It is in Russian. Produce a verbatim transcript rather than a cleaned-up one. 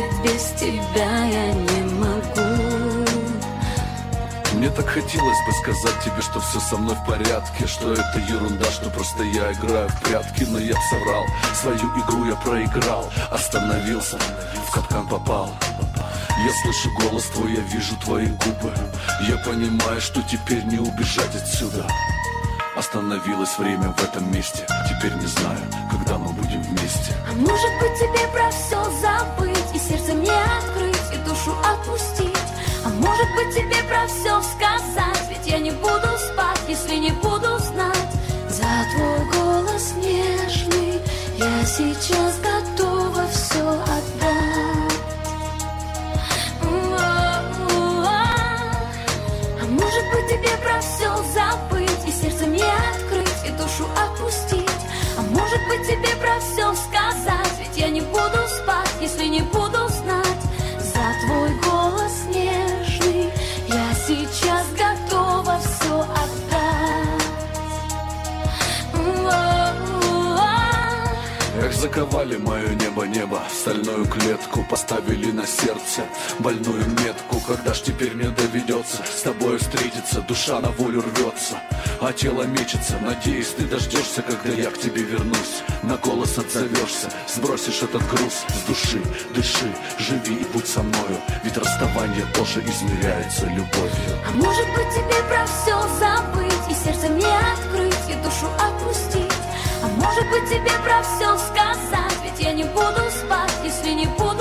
ведь без тебя я не могу. Мне так хотелось бы сказать тебе, что все со мной в порядке, что это ерунда, что просто я играю в прятки. Но я соврал, свою игру я проиграл, остановился, в капкан попал. Я слышу голос твой, я вижу твои губы. Я понимаю, что теперь не убежать отсюда. Остановилось время в этом месте. Теперь не знаю, когда мы будем вместе. А может быть тебе про все забыть, и сердце мне открыть, и душу отпустить. А может быть тебе про все сказать, ведь я не буду спать, если не буду знать. За твой голос нежный я сейчас готова все отдать. А может быть тебе про все забыть, и сердце мне открыть, и душу отпустить. А может быть тебе про все сказать, ведь я не буду спать, если не буду знать. За твой голос нежный я сейчас готова все отдать. Эх, заковали мое небо-небо в стальную клетку, поставили на сердце больную метку. Когда ж теперь мне доведется с тобой встретиться? Душа на волю рвется, а тело мечется. Надеюсь, ты дождешься, когда я к тебе вернусь. На голос отзовешься, сбросишь этот груз с души. Дыши, живи и будь со мною, ведь расставание тоже измеряется любовью. А может быть тебе про все забыть, и сердце мне открыть, и душу отпустить. А может быть тебе про все сказать, ведь я не буду спать, если не буду